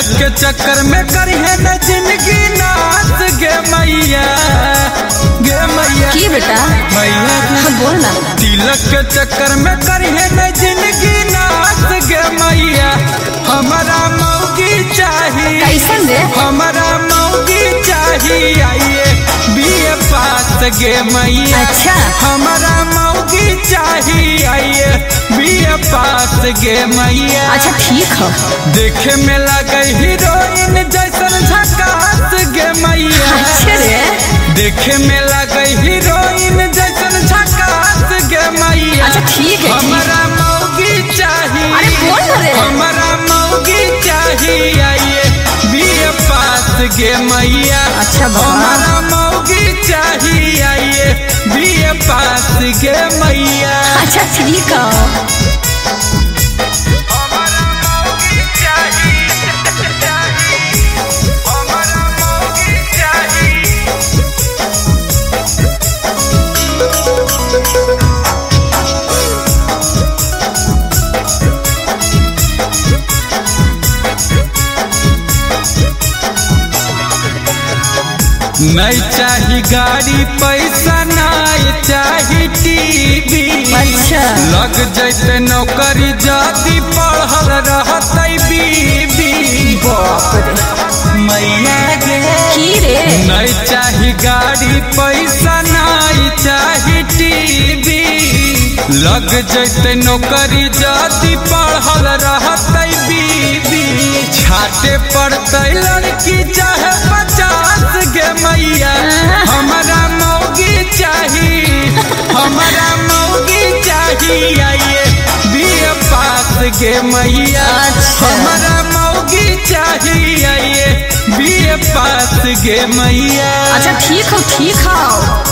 तिलक के चक्कर में करिए न जिंदगी नाच गे मैया की बेटा मैया हाँ बोल ना। तिलक के चक्कर में करिए न जिंदगी नाच गे मैया हमारा मौगी चाहिए कैसन रे हमारा मौगी चाहिए आइए बीए पास गे मैया अच्छा हमारा मौगी चाहिए आइए बीए पास गे मैया अच्छा ठीक है देखे में लगे हीरोइन जैसन झकास गे मैया अच्छा रे देखे में लगे हीरोइन जैसन झकास गे मैया अच्छा ठीक है हमारा मौगी चाहिए अरे बोल ना रे हमारा मौगी चाहिए आइए बीए पास गे मैया अच्छा बाबा हमारा मौगी चाहिए आइए बीए पास गे मैया अच्छा ठीक है नहीं चाही गाड़ी पैसा नहीं चाही टीवी अच्छा लग जैते नौकरी जाती पढ़ल रहते बीबी बाप रे मैया गे की रे नहीं चाही गाड़ी पैसा नहीं चाही टीवी लग जैते नौकरी जाती पढ़ल रहते बीबी छाटे पड़ते लड़की चाहे 50 गे मैया हमारा मौगी चाहिए हमारा मौगी चाहिए आइए बीए पास गे मैया अच्छा। हमारा मौगी चाहिए आइए बीए पास गे मैया अच्छा ठीक है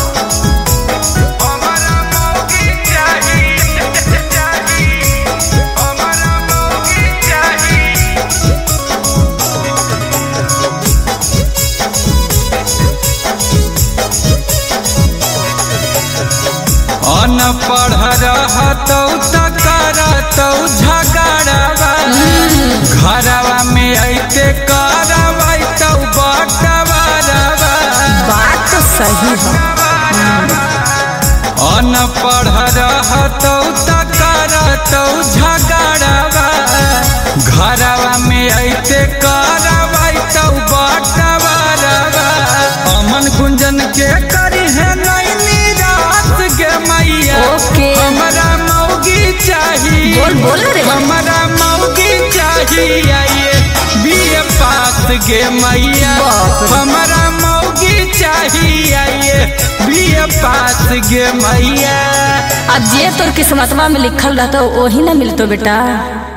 अनपढ़ रहतौ त करतौ झगड़वा घरवा में ऐते करवैतौ बटवरवा बात तो सही है अनपढ़ रहतौ त करतौ झगड़वा घरवा में ऐते करवैतौ बटवरवा अमन गुंजन के करी है नैनी रात गे मैया ओके हमारा मौगी चाहिए बोल रे हमारा मौगी चाहिए आइए बीए पास गे मैया बाप रे। हमारा मौगी चाहिए आइए बीए पास गे मैया अब जे तोर किस्मतवा में लिखल रहता वही ना मिलतो बेटा।